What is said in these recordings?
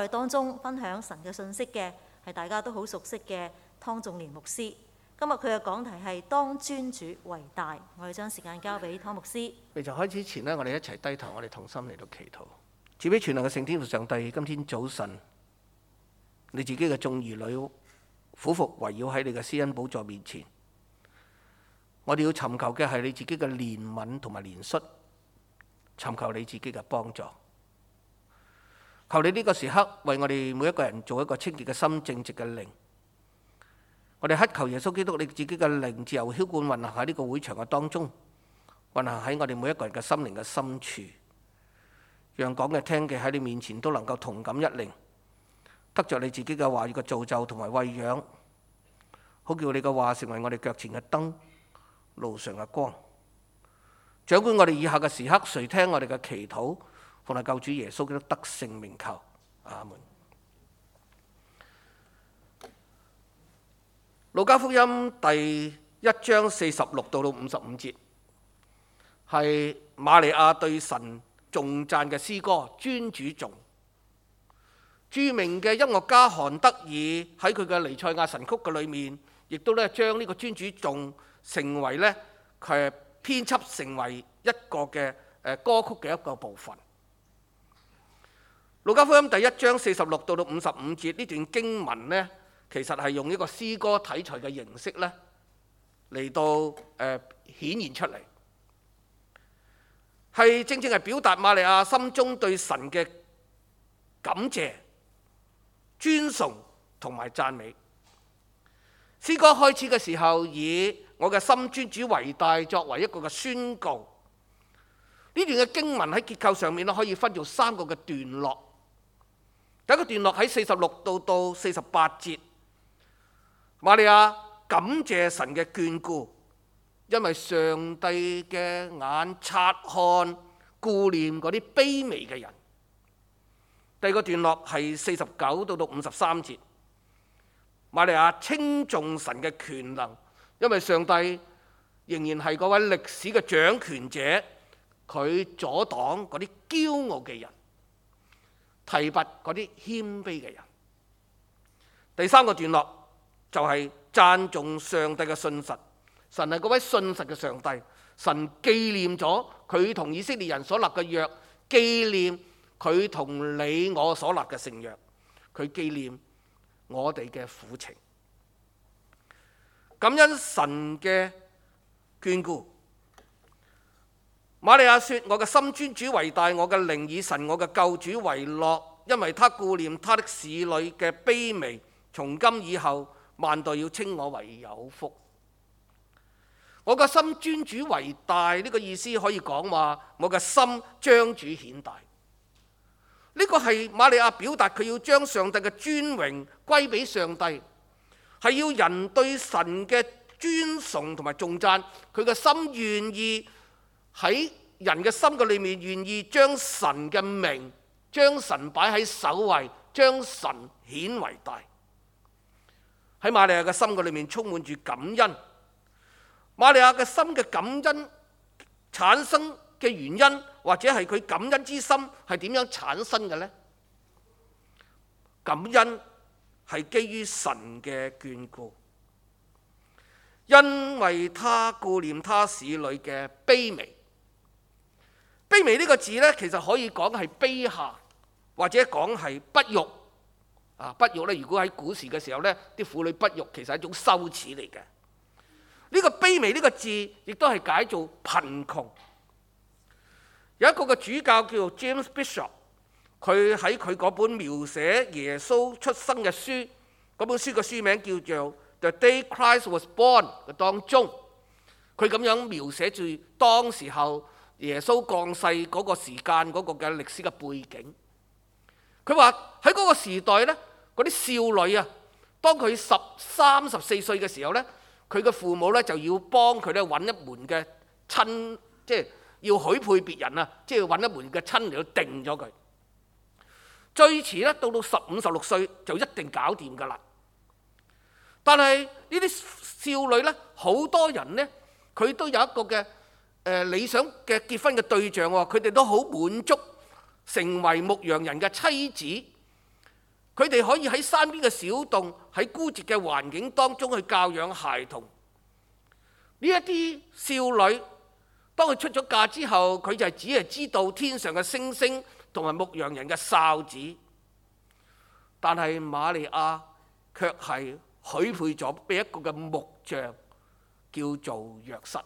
哋當中分享神嘅信息嘅係大家都好熟悉嘅湯仲年牧師。今日佢嘅講題係當尊主為大。我哋將時間交俾湯牧師。 未就開始前呢，我哋一齊低頭，我哋同心嚟到祈禱。主俾全能嘅聖天父上帝，今天早晨你自己嘅眾兒女俯伏圍繞喺你嘅施恩寶座面前，我哋要尋求嘅係你自己嘅憐憫同埋憐恤，尋求你自己嘅幫助。求你呢個時刻為我哋每一個人做一個清潔嘅心、正直嘅靈。我哋乞求耶穌基督你自己嘅靈自由澆灌運行喺呢個會場嘅當中，運行喺我哋每一個人嘅心靈嘅深處，讓講嘅聽嘅喺你面前都能夠同感一靈，得着你自己嘅話語嘅造就同埋餵養，好叫你嘅話成為我哋腳前嘅燈，路上嘅光。掌管我哋以下嘅時刻，垂聽我哋嘅祈禱，奉救主耶穌基督得勝名求，阿門。路加福音第1章46到55節，係瑪利亞對神頌讚嘅詩歌尊主頌。著名嘅音樂家韓德爾喺佢嘅彌賽亞神曲嘅裏面，亦都咧將呢個尊主頌成為咧佢編輯成為一個嘅歌曲嘅一個部分。路加福音第1章46到55節呢段經文呢，其實係用一個詩歌體裁嘅形式咧嚟到顯現出嚟，係正正係表達瑪利亞心中對神嘅感謝、尊崇同埋讚美。詩歌開始嘅時候，以我嘅心尊主為大作為一個嘅宣告。呢段嘅經文喺結構上面咧，可以分做3個嘅段落。第一個段落喺46到48節，瑪利亞感謝神嘅眷顧，因為上帝嘅眼察看顧念嗰啲卑微嘅人。第二個段落係49到53節，瑪利亞稱頌神嘅權能，因為上帝仍然係嗰位歷史嘅掌權者，佢阻擋嗰啲驕傲嘅人，提拔嗰啲謙卑嘅人。第三個段落就係讚頌上帝嘅信實，神係嗰位信實嘅上帝，神紀念咗佢同以色列人所立嘅約，紀念佢同你我所立嘅聖約，佢紀念我哋嘅苦情，感恩神嘅眷顧。瑪利亞說：我嘅心尊主為大，我嘅靈以神我嘅救主為樂，因為他顧念他的使女嘅卑微，從今以後萬代要稱我為有福。我嘅心尊主為大，呢個意思可以講話我嘅心將主顯大。呢個係瑪利亞表達佢要將上帝嘅尊榮歸俾上帝，係要人對神嘅尊崇同埋頌讚，佢嘅心願意喺人嘅心嘅裏面，願意將神嘅名，將神擺喺首位，將神顯為大。喺瑪利亞嘅心嘅裏面充滿住感恩。瑪利亞嘅心嘅感恩產生嘅原因，或者係佢感恩之心係點樣產生嘅呢？感恩係基於神嘅眷顧，因為他顧念他使女嘅卑微。卑微呢個字呢，其實可以講係卑下，或者講係不育。不育呢，如果喺古時嘅時候呢，啲婦女不育其實係一種羞恥嚟嘅。呢個卑微呢個字，亦都係解做貧窮。有一個嘅主教叫做 James Bishop， 佢喺佢嗰本描寫耶穌出生嘅書，嗰本書嘅書名叫做 The Day Christ Was Born 嘅當中，佢咁樣描寫住當時候耶穌降世嗰個時間嗰個嘅歷史嘅背景。佢話喺嗰個時代呢，嗰啲少女啊，當佢13、14歲嘅時候呢，佢嘅父母呢就要幫佢咧揾一門嘅親，即係要許配別人啊，即係揾一門嘅親嚟到定咗佢。最遲咧到15、16歲就一定搞掂㗎啦。但係呢啲少女呢，好多人呢，佢都有一個嘅理想嘅結婚嘅對象喎，佢哋都好滿足成為牧羊人嘅妻子。 佢哋可以喺山邊嘅小洞，喺孤寂嘅環境當中去教養孩童。呢一啲少女，當佢出咗嫁之後，佢就只係知道天上嘅星星同埋牧羊人嘅哨子。但係瑪利亞卻係許配咗俾一個嘅木匠，叫做約瑟。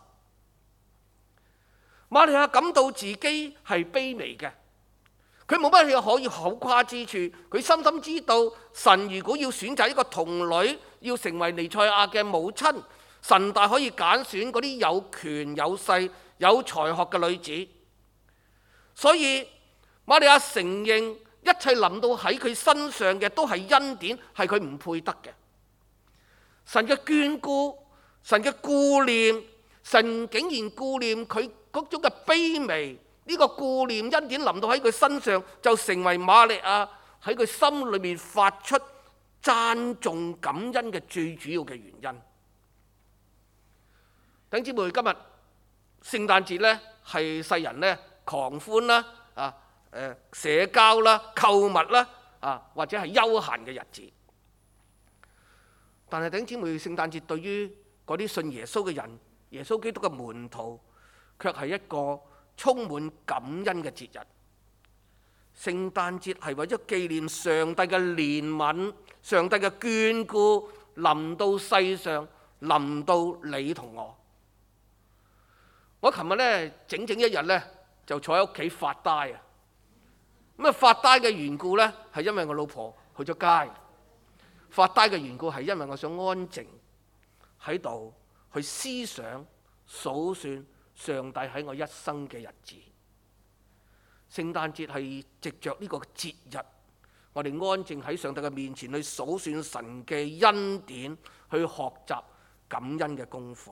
瑪利亞感到自己係卑微嘅，佢冇乜嘢可以口誇之處。佢深深知道，神如果要選擇一個童女，要成為彌賽亞嘅母親，神大可以揀選嗰啲有權有勢有才學嘅女子。所以瑪利亞承認一切臨到喺佢身上嘅都係恩典，係佢唔配得嘅。神嘅眷顧，神嘅顧念，神竟然顧念佢嗰種嘅卑微。呢個顧念恩典臨到喺佢身上，就成為瑪利亞喺佢心裏面發出讚頌感恩嘅最主要嘅原因。弟兄姊妹，今日聖誕節呢係世人呢狂歡啦、社交啦、購物啦或者係休閒嘅日子。但係弟兄姊妹，聖誕節對於嗰啲信耶穌嘅人，耶穌基督嘅門徒，卻係一個充滿感恩嘅節日。聖誕節係為咗紀念上帝嘅憐憫、上帝嘅眷顧臨到世上，臨到你同我。我琴日呢整整一日呢就坐喺屋企發呆啊！咁發呆嘅緣故呢係因為我老婆去咗街。發呆嘅緣故係因為我想安靜喺度去思想數算上帝喺我一生嘅日子。聖誕節係藉着呢個節日，我哋安靜喺上帝嘅面前去數算神嘅恩典，去學習感恩嘅功課。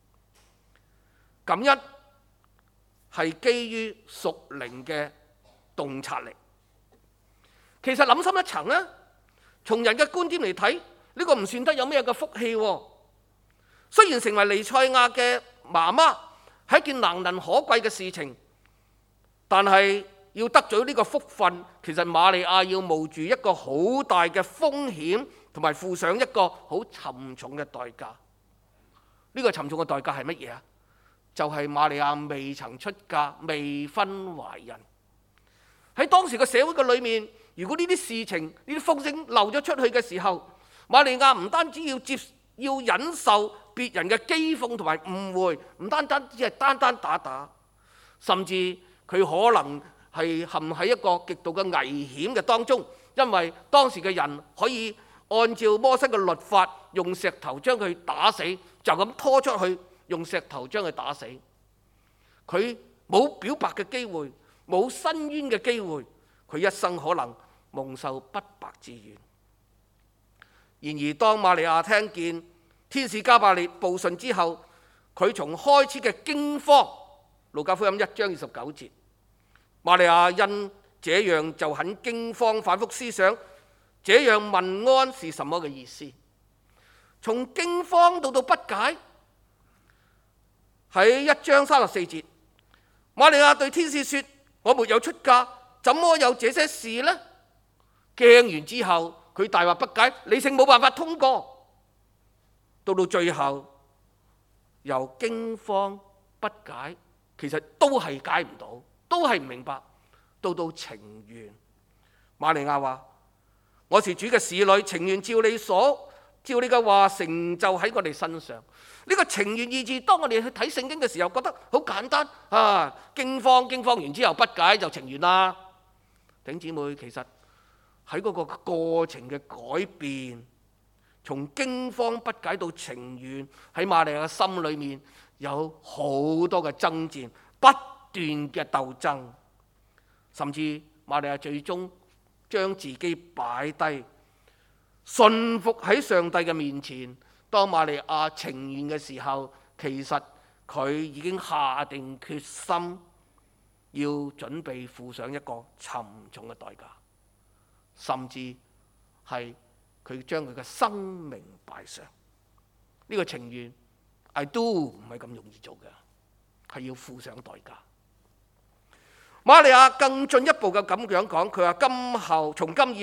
感恩係基於屬靈嘅洞察力。其實諗深一層呢，從人嘅觀點嚟睇，呢個唔算得有咩嘅福氣喎。雖然成為彌賽亞嘅媽媽係一件難能可貴嘅事情，但係要得咗呢個福分，其實瑪利亞要冒住一個好大嘅風險，同埋付上一個好沉重嘅代價。呢個沉重嘅代價係乜嘢啊？就係瑪利亞未曾出嫁，未婚懷孕。喺當時嘅社會嘅裏面，如果呢啲事情、呢啲風聲漏咗出去嘅時候，瑪利亞唔單止要忍受別人嘅譏諷同埋誤會，唔單只係單打，甚至佢可能係陷喺一個極度嘅危險嘅當中，因為當時嘅人可以按照摩西嘅律法，用石頭將佢打死，就咁拖出去，用石頭將佢打死。佢冇表白嘅機會，冇申冤嘅機會，佢一生可能蒙受不白之冤。然而當瑪利亞聽見天使加百列報信之後，佢從開始嘅驚慌，路加福音1章29節，瑪利亞因這樣就很驚慌，反覆思想這樣問安是什麼嘅意思。從驚慌到不解，喺1章34節，瑪利亞對天使說：我沒有出嫁，怎麼有這些事呢？驚完之後，佢大惑不解，理性冇辦法通過。到最後，由驚慌不解，其實都係解唔到，都係唔明白。到情願，瑪利亞話：我是主嘅使女，情願照你嘅話成就喺我哋身上。呢個情願意志，當我哋去睇聖經嘅時候，覺得好簡單啊！驚慌完之後不解就情願啦。弟兄姊妹，其實喺嗰個過程嘅改變，從驚慌不解到情願，喺瑪利亞嘅心裏面有好多嘅爭戰，不斷嘅鬥爭，甚至瑪利亞最終將自己擺低，順服喺上帝嘅面前。當瑪利亞情願嘅時候，其實佢已經下定決心，要準備付上一個沉重嘅代價，甚至係佢將佢嘅生命擺上。呢個情願 I do 唔係咁容易做嘅，係要付上代價。瑪利亞更進一步嘅咁樣講，佢話從今以後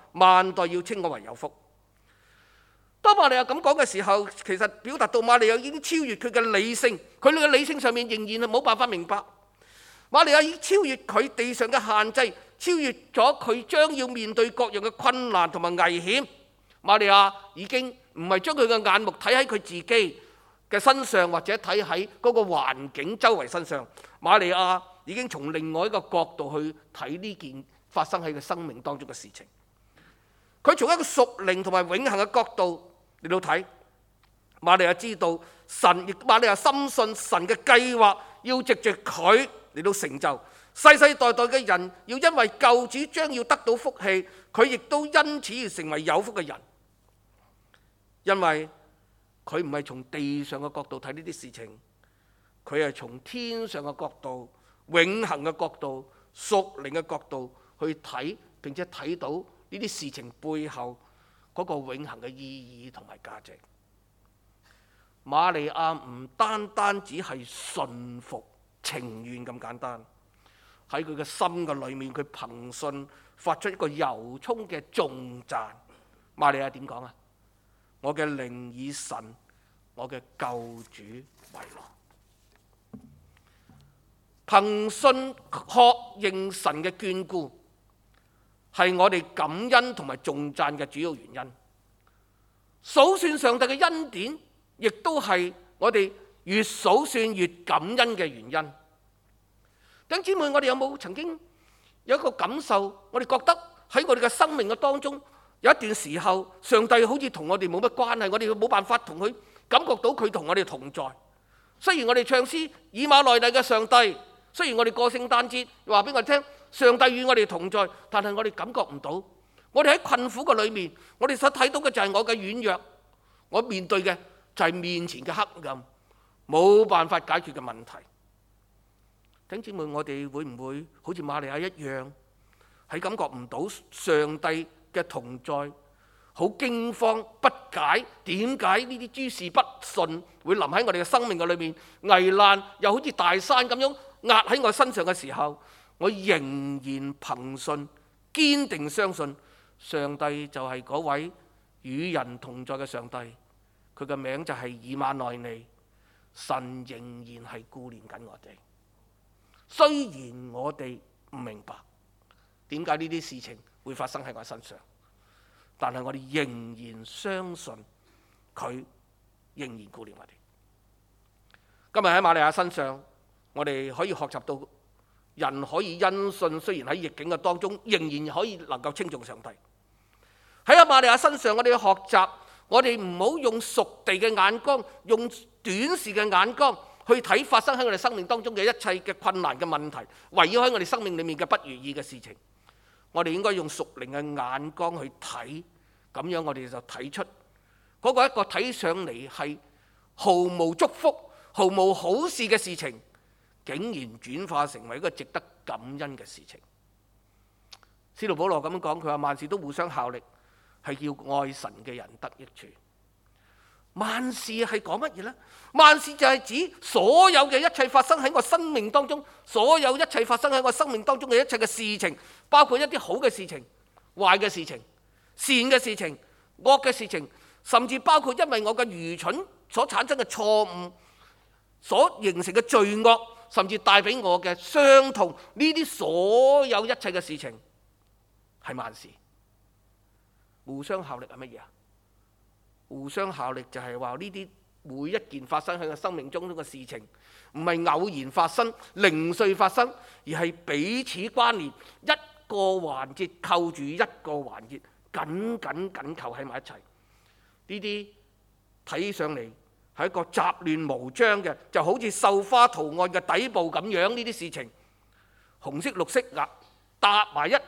萬代要稱我為有福。當瑪利亞咁講嘅時候，其實表達到瑪利亞已經超越佢嘅理性，佢哋嘅理性上面仍然係冇辦法明白。瑪利亞已經超越佢地上嘅限制，超越咗佢將要面對各樣嘅困難同埋危險。瑪利亞已經唔係將佢嘅眼目睇喺佢自己嘅身上，或者睇喺嗰個環境周圍身上。瑪利亞已經從另外一個角度去睇呢件發生喺佢生命當中嘅事情。佢從一個屬靈同埋永恆嘅角度嚟到睇，瑪利亞知道神，亦瑪利亞深信神嘅計劃要藉著佢嚟到成就，世世代代嘅人要因為救主將要得到福氣，佢亦都因此而成為有福嘅人。因為佢唔係從地上嘅角度睇呢啲事情，佢係從天上嘅角度、永恆嘅角度、屬靈嘅角度去睇，並且睇到呢啲事情背後嗰個永恆嘅意義同埋價值。瑪利亞唔單單只係順服情願咁簡單，喺佢嘅心嘅裏面，佢憑信發出一個由衷嘅頌讚。瑪利亞點講啊？我嘅靈以神，我嘅救主為樂。憑信確認神嘅眷顧，係我哋感恩同埋頌讚嘅主要原因。數算上帝嘅恩典，亦都係我哋越數算越感恩嘅原因。弟兄姊妹，我哋有冇曾經有一個感受？我哋覺得喺我哋嘅生命嘅當中，有一段時候，上帝好似同我哋冇乜關係，我哋冇辦法同佢感覺到佢同我哋同在。雖然我哋唱詩以馬內利嘅上帝，雖然我哋過聖誕節話俾我哋聽，上帝與我哋同在，但係我哋感覺唔到。我哋喺困苦嘅裏面，我哋所睇到嘅就係我嘅軟弱，我面對嘅就係面前嘅黑暗，冇辦法解決嘅問題。弟兄姊妹，我哋會唔會好似瑪利亞一樣，係感覺唔到上帝嘅同在，好驚慌不解，點解呢啲諸事不順會臨喺我哋嘅生命嘅裏面，危難又好似大山咁樣壓喺我身上嘅時候，我仍然憑信堅定相信上帝就係嗰位與人同在嘅上帝，佢嘅名就係以馬內利，神仍然係顧念緊我哋。雖然我哋唔明白點解呢啲事情會發生喺我身上，但係我哋仍然相信佢仍然顧念我哋。今日喺瑪利亞身上，我哋可以學習到人可以因信，雖然喺逆境嘅當中，仍然可以能夠稱頌上帝。喺阿瑪利亞身上，我哋要學習，我哋唔好用屬地嘅眼光，用短視嘅眼光去睇發生喺我哋生命當中嘅一切嘅困難嘅問題，圍繞喺我哋生命裡面嘅不如意嘅事情。我哋應該用屬靈嘅眼光去睇，咁樣我哋就睇出嗰個一個睇上嚟係毫無祝福、毫無好事嘅事情，竟然轉化成為一個值得感恩嘅事情。使徒保羅咁講，佢話萬事都互相效力，係叫愛神嘅人得益處。萬事係講乜嘢呢？萬事就係指所有嘅一切發生喺我生命當中，所有一切發生喺我生命當中嘅一切嘅事情，包括一啲好嘅事情、壞嘅事情、善嘅事情、惡嘅事情，甚至包括因為我嘅愚蠢所產生嘅錯誤所形成嘅罪惡，甚至帶俾我嘅傷痛，呢啲所有一切嘅事情係萬事。互相效力係乜嘢啊？互相效力就係話呢啲每一件發生喺我生命中嘅事情，唔係偶然發生、零碎發生，而係彼此關聯，一個環節扣住一個環節，緊扣喺埋一齊。呢啲睇上嚟係一個雜亂無章嘅，就好似繡花圖案嘅底部咁樣。呢啲事情紅色、綠色搭埋一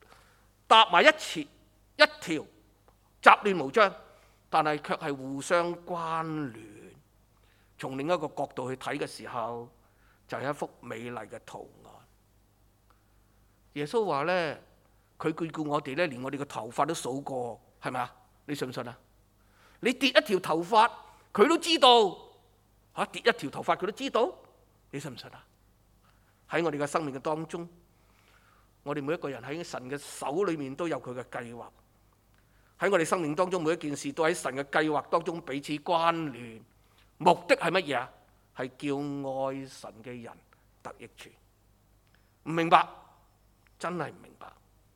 條，雜亂無章，但係卻係互相關聯。從另一個角度去睇嘅時候，就係一幅美麗嘅圖案。耶穌話呢，佢顧我哋呢，連我哋嘅頭髮都數過，係咪啊？你信唔信啊？你跌一條頭髮，佢都知道。跌一條頭髮佢都知道，你信唔信啊？喺我哋嘅生命嘅當中，我哋每一個人喺神嘅手裏面都有佢嘅計劃， 喺我哋生命當中每一件事都喺神嘅計劃當中彼此關聯，目的係乜嘢啊？係叫愛神嘅人得益處。唔明白，真係唔明白。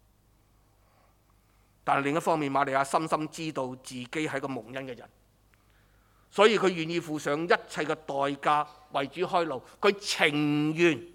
但係另一方面，瑪利亞深深知道自己係個蒙恩嘅人，所以佢願意付上一切嘅代價為主開路，佢情願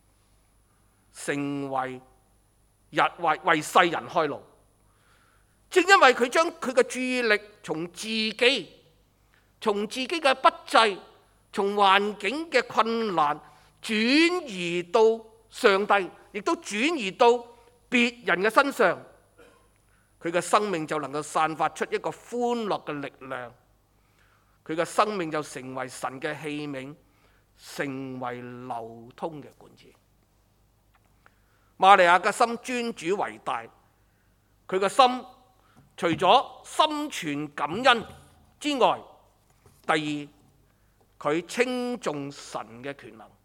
成為為世人開路。正因為佢將佢嘅注意力從自己嘅不濟，從環境嘅困難轉移到上帝，亦都轉移到別人嘅身上，佢嘅生命就能夠散發出一個歡樂嘅力量，佢嘅生命就成為神嘅器皿，成為流通嘅管子。瑪利亞嘅心尊主為大，佢嘅心除咗心存感恩之外，第二，佢稱頌神嘅權能。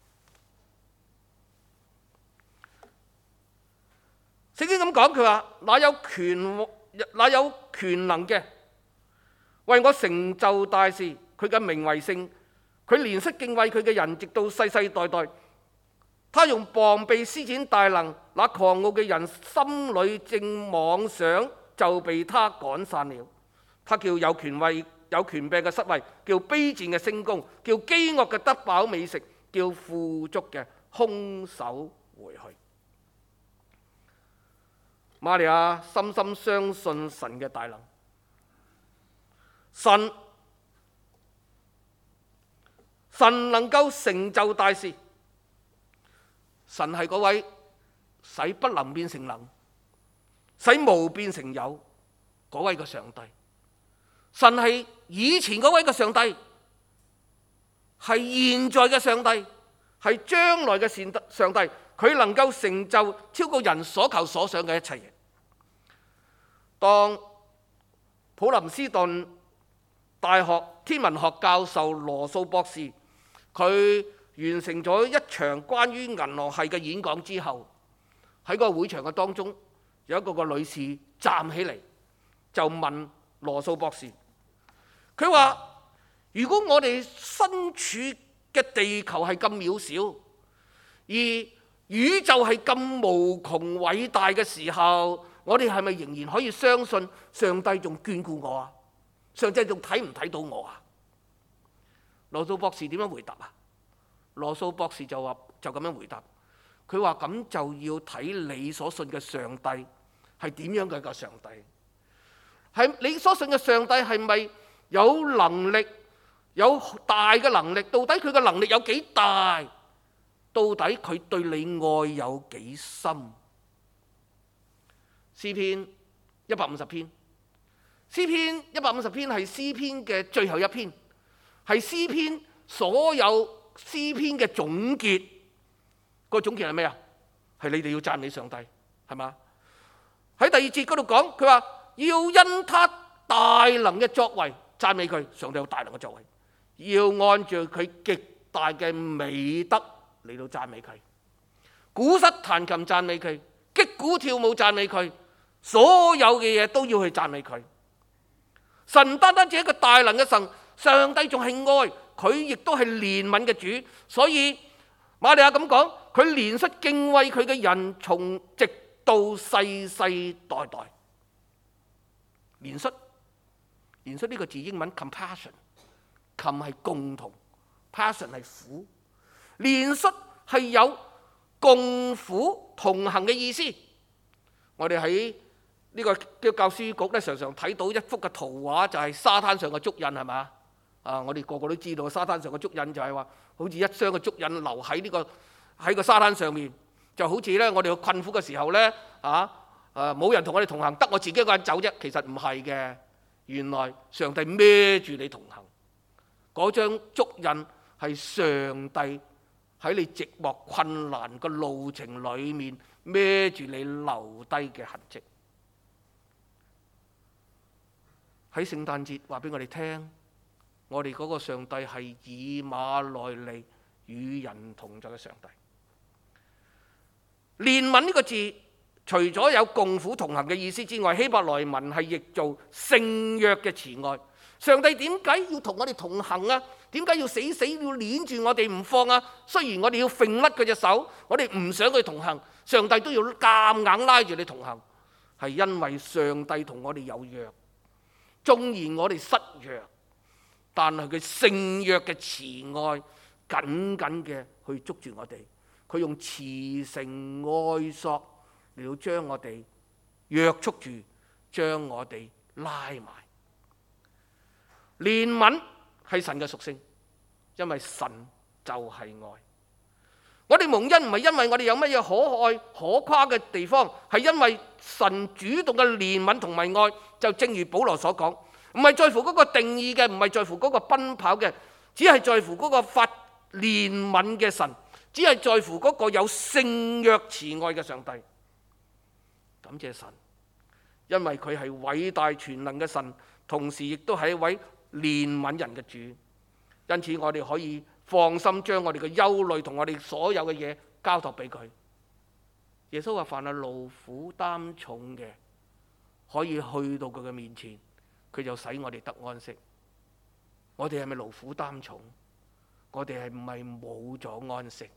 聖經咁講，佢話：那有權能嘅，為我成就大事，佢嘅名為聖，佢憐恤敬畏佢嘅人，直到世世代代。他用膀臂施展大能，那狂傲嘅人心裏正妄想，就被他趕散了。他叫有權柄嘅失位，叫卑賤嘅升高，叫飢餓嘅得飽美食，叫富足嘅空手回去。瑪利亞深深相信神嘅大能，神能夠成就大事。神係嗰位使不能變成能，使無變成有嗰位嘅上帝。神係以前嗰位嘅上帝，係現在嘅上帝，係將來嘅上帝。佢能夠成就超過人所求所想嘅一切嘢。當普林斯頓大學天文學教授羅素博士，佢完成咗一場關於銀河系嘅演講之後，喺個會場嘅當中，有一個女士站起嚟就問羅素博士，佢話：如果我哋身處嘅地球係咁渺小，而宇宙係咁無窮偉大嘅時候，我哋係咪仍然可以相信上帝仲眷顧我啊？上帝仲睇唔睇到我啊？羅素博士點樣回答啊？羅素博士就咁樣回答，佢話：咁就要睇你所信嘅上帝係點樣嘅一個上帝，係你所信嘅上帝係咪有能力，有大嘅能力？到底佢嘅能力有幾大？到底佢對你愛有幾深？詩篇150篇，詩篇150篇係詩篇嘅最後一篇，係詩篇所有詩篇嘅總結。個總結係咩啊？係你哋要讚美上帝，係嘛？喺第二節嗰度講，佢話要因他大能嘅作為讚美佢。上帝有大能嘅作為，要按照佢極大嘅美德嚟到讚美佢，鼓瑟彈琴讚美佢，擊鼓跳舞讚美佢，所有嘅嘢都要去讚美佢。神唔單單只係一個大能嘅神，上帝仲係愛，佢亦都係憐憫嘅主。所以瑪利亞咁講，佢憐恤敬畏佢嘅人，從直到世世代代。憐恤呢個字英文 compassion， 係共同， passion 係苦。憐恤係有共苦同行嘅意思。我哋喺呢個教書局咧，常常睇到一幅嘅圖畫，就係沙灘上嘅足印，係嘛？我哋個個都知道沙灘上嘅足印就係話，好似一雙嘅足印留喺個沙灘上面，就好似咧我哋去困苦嘅時候咧，冇人同我哋同行，得我自己一個人走啫。其實唔係嘅，原來上帝孭住你同行，嗰張足印係上帝喺你寂寞困難嘅路程裏面孭住你留低嘅痕跡。喺聖誕節話俾我哋聽，我哋嗰個上帝係以馬內利與人同在嘅上帝。憐憫呢個字除咗有共苦同行嘅意思之外，希伯來文係譯做聖約嘅慈愛。上帝點解要同我哋同行啊？點解要死要攆住我哋唔放啊？雖然我哋要揈甩佢隻手，我哋唔想佢同行，上帝都要夾硬拉住你同行，係因為上帝同我哋有約。縱然我哋失約，但係佢聖約嘅慈愛緊緊嘅去捉住我哋，佢用慈繩愛索嚟到將我哋約束住，將我哋拉埋。憐憫係神嘅屬性，因為神就係愛。我哋蒙恩唔係因為我哋有乜嘢可愛可誇嘅地方，係因為神主動嘅憐憫同埋愛。就正如保羅所講，唔係在乎嗰個定義嘅，唔係在乎嗰個奔跑嘅，只係在乎嗰個發憐憫嘅神，只係在乎嗰個有聖約慈愛嘅上帝。感謝神，因為佢係偉大全能嘅神，同時亦都係一位憐憫人嘅主。因此我哋可以放心將我哋嘅憂慮同我哋所有嘅嘢交託俾佢。耶穌話：凡係勞苦擔重嘅，可以去到佢嘅面前，佢就使我哋得安息。我哋係咪勞苦擔重？我哋係唔係冇咗安息？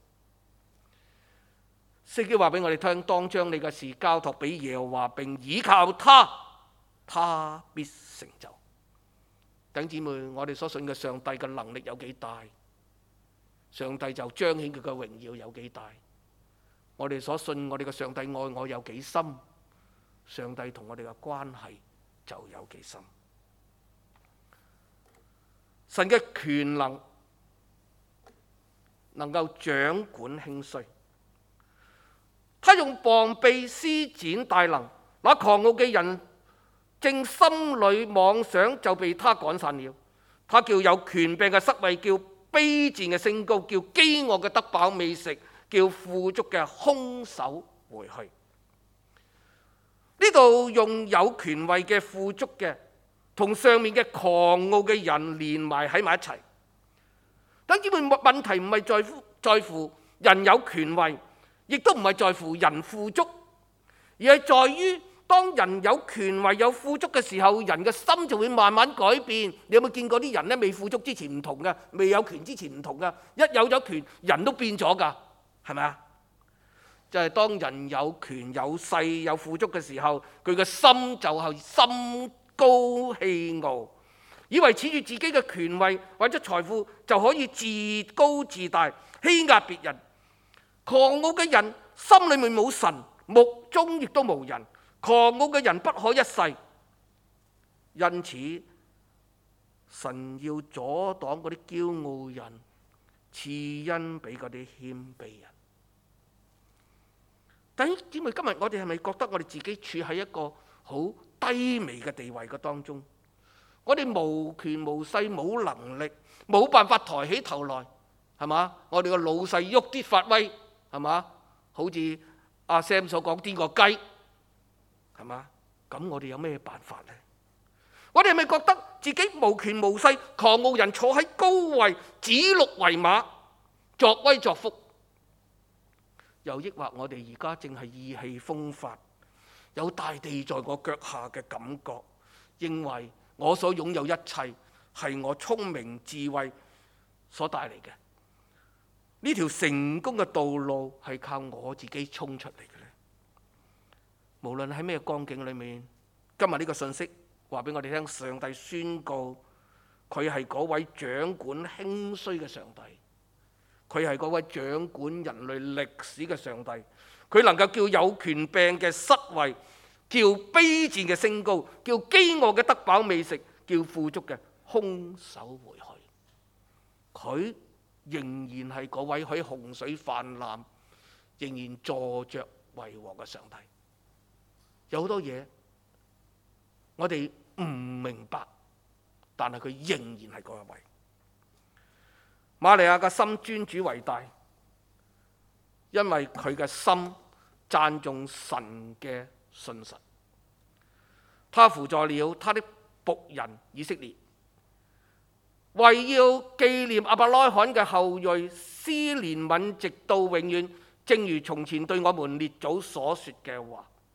聖經話俾我哋聽，當將你嘅事交託俾耶和華，並倚靠他，他必成就。弟兄姊妹，我哋所信嘅上帝嘅能力有幾大，上帝就彰顯佢嘅榮耀有幾大。我哋所信我哋嘅上帝愛我有幾深，上帝同我哋嘅關係就有幾深。神嘅權能夠掌管興衰，他用膀臂施展大能，那狂傲嘅人正心裏妄想，就被他趕散了。他叫有權柄嘅失位，叫卑賤嘅升高，叫飢餓嘅得飽美食，叫富足嘅空手回去。呢度用有權位嘅富足嘅，同上面嘅狂傲嘅人連埋喺埋一齊。等於問題唔係在乎人有權位，亦都唔係在乎人富足，而係在於當人有權位有富足嘅時候，人嘅心就會慢慢改變。你有冇見過啲人呢？未富足之前唔同㗎，未有權之前唔同㗎，一有咗權人都變咗㗎，係咪啊？就係當人有權有勢有富足嘅時候，佢嘅心就係心高氣傲，以為恃住自己嘅權位或者財富就可以自高自大，欺壓別人。狂傲嘅人心裏面冇神，目中亦都無人。狂傲嘅人不可一世，因此神要阻擋嗰啲驕傲人，賜恩俾嗰啲謙卑人。弟兄姊妹，今日我哋係咪覺得我哋自己處喺一個好低微嘅地位嘅當中？我哋無權無勢，冇能力，冇辦法抬起頭來，係嘛？我哋個老細喐啲發威，係嘛？好似阿 Sam 所講，癲個雞，係嘛？咁我哋有咩辦法呢？我哋係咪覺得自己無權無勢，狂傲人坐喺高位，指鹿為馬，作威作福？又抑或我哋而家正係意氣風發，有大地在我腳下嘅感覺，認為我所擁有一切係我聰明智慧所帶嚟嘅？呢條成功嘅道路係靠我自己衝出嚟嘅呢？無論喺咩光景裏面，今日呢個信息話俾我哋聽，上帝宣告佢係嗰位掌管興衰嘅上帝，佢係嗰位掌管人類歷史嘅上帝，佢能夠叫有權柄嘅失位，叫卑賤嘅升高，叫飢餓嘅得飽美食，叫富足嘅空手回去。佢仍然係嗰位喺洪水泛濫，仍然坐着為王嘅上帝。有好多嘢我哋唔明白，但係佢仍然係嗰一位。瑪利亞嘅心尊主為大，因為佢嘅心讚頌神嘅信實。他扶助了他的僕人以色列，為要紀念亞伯拉罕嘅後裔，施憐憫直到永遠，正如從前對我們列祖所說嘅話。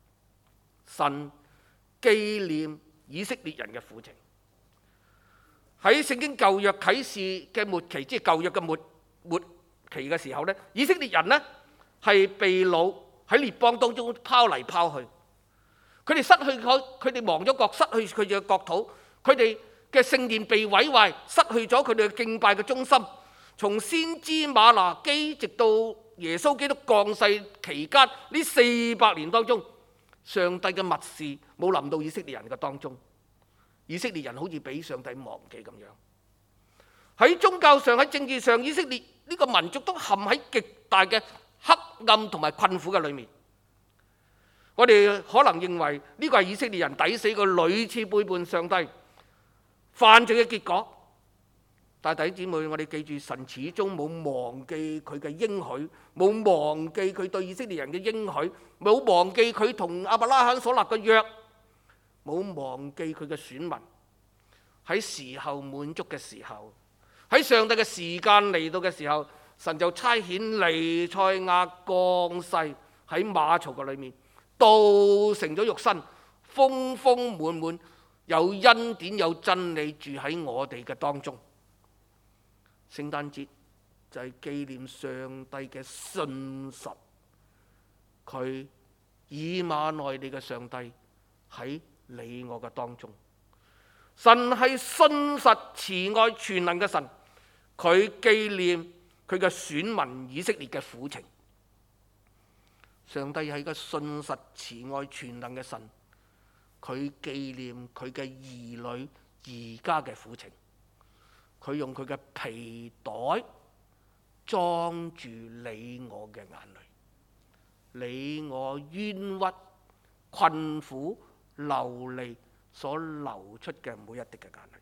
神紀念以色列人嘅苦情。喺聖經舊約啟示嘅末期，即係舊約嘅末期嘅時候呢，以色列人呢係被擄喺列邦當中拋嚟拋去，佢哋失去佢哋亡咗國，失去佢哋嘅國土，佢哋嘅聖殿被毀壞，失去咗佢哋嘅敬拜嘅中心。從先知馬拿基直到耶穌基督降世期間呢400年當中，上帝嘅默示冇臨到以色列人嘅當中。以色列人好似俾上帝忘記咁樣。喺宗教上，喺政治上，以色列呢個民族都陷喺極大嘅黑暗同埋困苦嘅裏面。我哋可能認為呢個係以色列人抵死個屢次背叛上帝犯罪嘅結果。但係弟兄姊妹，我哋記住，神始終冇忘記佢嘅應許，冇忘記佢對以色列人嘅應許，冇忘記佢同亞伯拉罕所立嘅約，冇忘記佢嘅選民。喺時候滿足嘅時候，喺上帝嘅時間嚟到嘅時候，神就差遣彌賽亞降世喺馬槽嘅裏面，道成咗肉身，豐豐滿滿，有恩典有真理住喺我哋嘅當中。聖誕節就係紀念上帝嘅信實，佢以馬內利嘅上帝喺你我嘅當中。神係信實慈愛全能嘅神，佢紀念佢嘅選民以色列嘅苦情。上帝係個信實慈愛全能嘅神，佢紀念佢嘅兒女而家嘅苦情。佢用佢嘅皮袋裝住你我嘅眼淚，你我冤屈、困苦、流離所流出嘅每一滴嘅眼淚。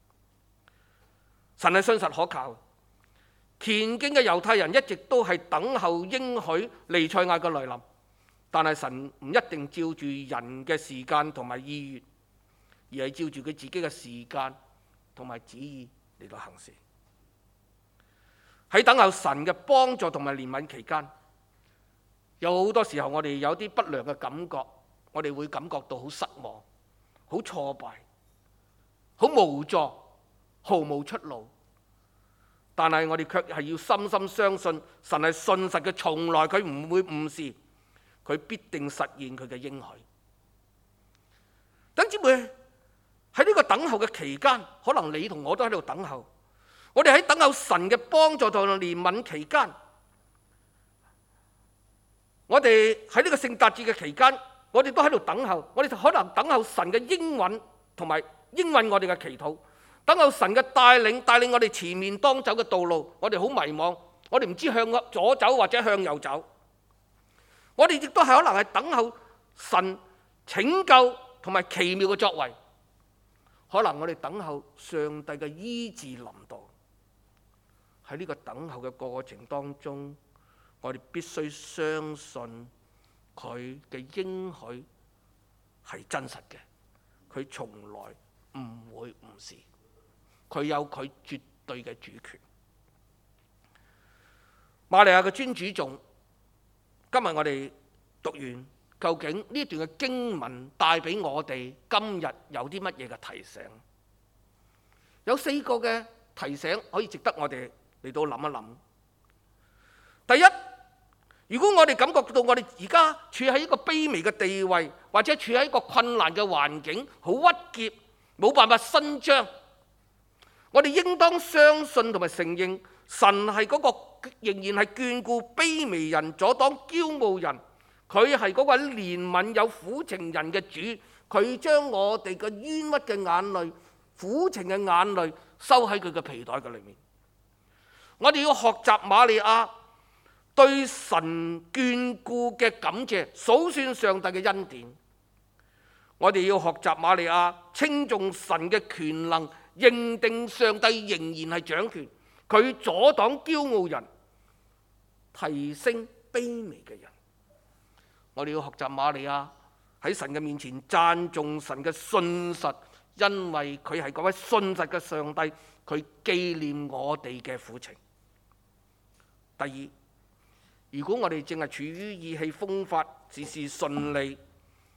神係信實可靠。虔敬嘅猶太人一直都係等候應許彌賽亞嘅來臨，但係神唔一定照住人嘅時間同埋意願，而係照住佢自己嘅時間同埋旨意嚟到行事。喺等候神嘅幫助同埋憐憫期間，有好多時候我哋有啲不良嘅感覺，我哋會感覺到好失望、好挫敗、好無助、毫無出路。但係我哋卻係要深深相信神係信實嘅，從來佢唔會誤事，佢必定實現佢嘅應許。弟兄姊妹，喺呢個等候嘅期間，可能你同我都喺度等候。我哋喺等候神嘅幫助同憐憫期間，我哋喺呢個聖誕節嘅期間，我哋都喺度等候。我哋可能等候神嘅應允同埋應允我哋嘅祈禱。等候神嘅帶領我哋前面當走嘅道路，我哋好迷茫，我哋唔知向左走或者向右走。我哋亦都係可能係等候神拯救同埋奇妙嘅作為，可能我哋等候上帝嘅醫治臨到。喺呢個等候嘅過程當中，我哋必須相信佢嘅應許係真實嘅，佢從來唔會誤事。佢有佢絕對嘅主權。瑪利亞嘅尊主頌，今日我哋讀完，究竟呢段嘅經文帶俾我哋今日有啲乜嘢嘅提醒？有4個嘅提醒可以值得我哋嚟到諗一諗。第一，如果我哋感覺到我哋而家處喺一個卑微嘅地位，或者處喺一個困難嘅環境，好鬱結，冇辦法伸張，我哋應當相信同埋承認，神係嗰個仍然係眷顧卑微人、阻擋驕傲人。佢係嗰個憐憫有苦情人嘅主。佢將我哋嘅冤屈嘅眼淚、苦情嘅眼淚收喺佢嘅皮袋嘅裏面。我哋要學習瑪利亞對神眷顧嘅感謝，數算上帝嘅恩典。我哋要學習瑪利亞稱頌神嘅權能，認定上帝仍然係掌權，佢阻擋驕傲人，提升卑微嘅人。我哋要學習瑪利亞喺神嘅面前讚頌神嘅信實，因為佢係嗰位信實嘅上帝，佢紀念我哋嘅苦情。第二，如果我哋正係處於意氣風發、事事順利，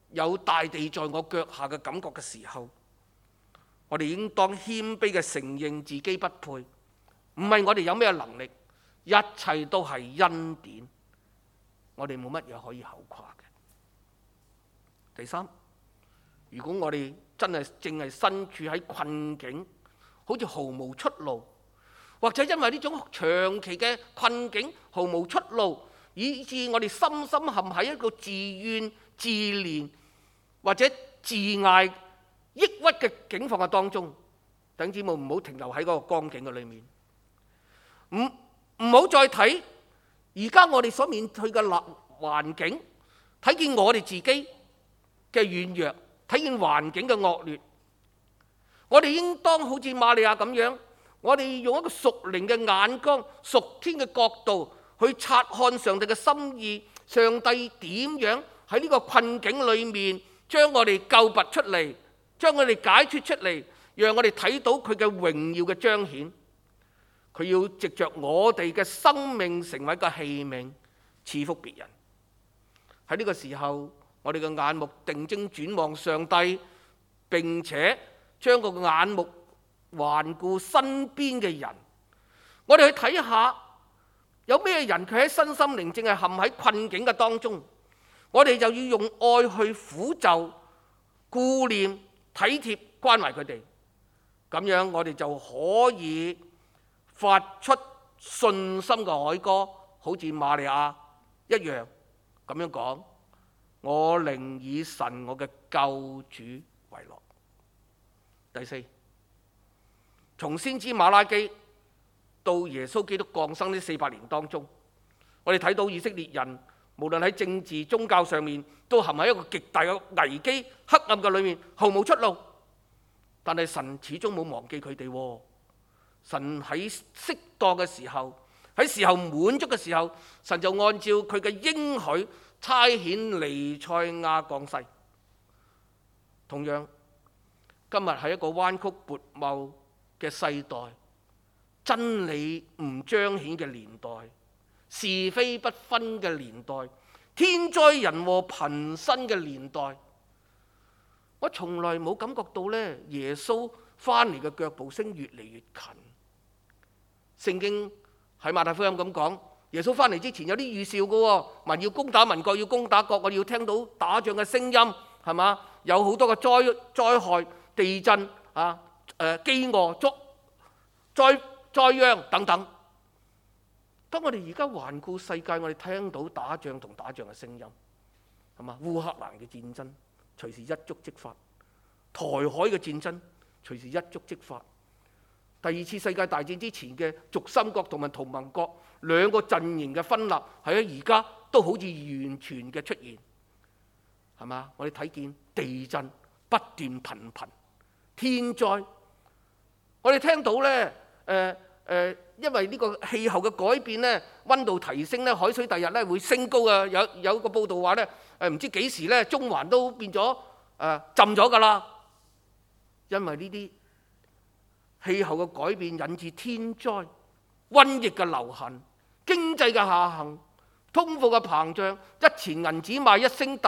有大地在我腳下嘅感覺嘅時候，我哋應當謙卑嘅承認自己不配，唔係我哋有咩能力，一切都係恩典，我哋冇乜嘢可以口誇嘅。第三，如果我哋真係淨係身處喺困境，好似毫無出路，或者因為呢種長期嘅困境毫無出路，以致我哋深深陷喺一個自怨自憐或者自艾抑鬱嘅境況嘅當中，弟兄姊妹唔好停留喺嗰個光景嘅裏面，唔好再睇而家我哋所面對嘅環境，睇見我哋自己嘅軟弱，睇見環境嘅惡劣，我哋應當好似瑪利亞咁樣，我哋用一個屬靈嘅眼光、屬天嘅角度去察看上帝嘅心意，上帝點樣喺呢個困境裏面將我哋救拔出嚟，將我哋解脫出嚟，讓我哋睇到佢嘅榮耀嘅彰顯。佢要藉着我哋嘅生命成為一個器皿，賜福別人。喺呢個時候，我哋嘅眼目定睛轉望上帝，並且將個眼目環顧身邊嘅人。我哋去睇下有咩人佢喺身心靈正係陷喺困境嘅當中，我哋就要用愛去撫就、顧念、體貼、關懷佢哋。咁樣我哋就可以發出信心嘅凱歌，好似瑪利亞一樣咁樣講：我寧以神我嘅救主為樂。第四，從先知馬拉基到耶穌基督降生呢400年當中，我哋睇到以色列人無論喺政治宗教上面都陷喺一個極大嘅危機黑暗嘅裏面，毫無出路。但係神始終冇忘記佢哋。神喺適當嘅時候，喺時候滿足嘅時候，神就按照佢嘅應許差遣彌賽亞降世。同樣，今日係一個彎曲悖謬嘅世代，真理唔彰顯嘅年代，是非不分嘅年代，天災人禍頻生嘅年代。我從來冇感覺到咧，耶穌翻嚟嘅腳步聲越嚟越近。聖經喺馬太福音咁講，耶穌翻嚟之前有啲預兆嘅，民要攻打民，國要攻打國，我哋要聽到打仗嘅聲音，係嘛？有好多嘅災害、地震啊、饑餓、災殃等等。當我哋而家環顧世界，我哋聽到打仗同打仗嘅聲音，係嘛？烏克蘭嘅戰爭隨時一觸即發，台海嘅戰爭隨時一觸即發。第二次世界大戰之前嘅軸心國同埋同盟國兩個陣營嘅分立，喺而家都好似完全嘅出現，係嘛？我哋睇見地震不斷頻頻，天災，我哋聽到咧因為呢個氣候嘅改變咧，溫度提升咧，海水第日咧會升高啊！有個報道話咧，唔知幾時咧，中環都變咗浸咗㗎啦，因為呢啲氣候嘅改變引致天災、瘟疫嘅流行、經濟嘅下行、通貨嘅膨脹，一錢銀紙買一升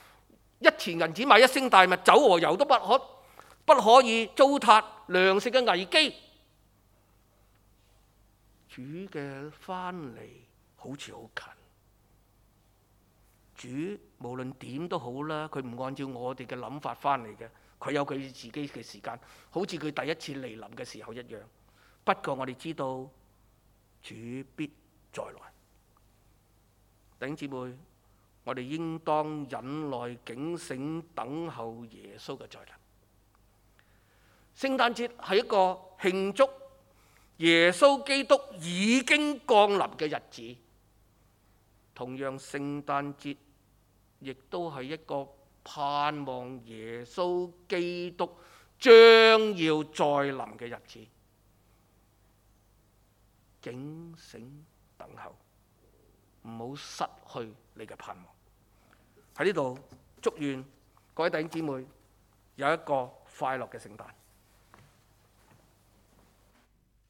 大麥，酒和油都不可以糟蹋，糧食嘅危機。主嘅翻嚟好似好近，主無論點都好啦，佢唔按照我哋嘅諗法翻嚟嘅。佢有佢自己嘅時間，好似佢第一次嚟臨嘅時候一樣。不過我哋知道主必再來。弟兄姊妹，我哋應當忍耐警醒，等候耶穌嘅再臨。聖誕節係一個慶祝耶穌基督已經降臨嘅日子，同樣聖誕節亦都係一個盼望耶穌基督將要再臨嘅日子，警醒等候，唔好失去你嘅盼望。喺呢度祝願各位弟兄姊妹有一個快樂嘅聖誕。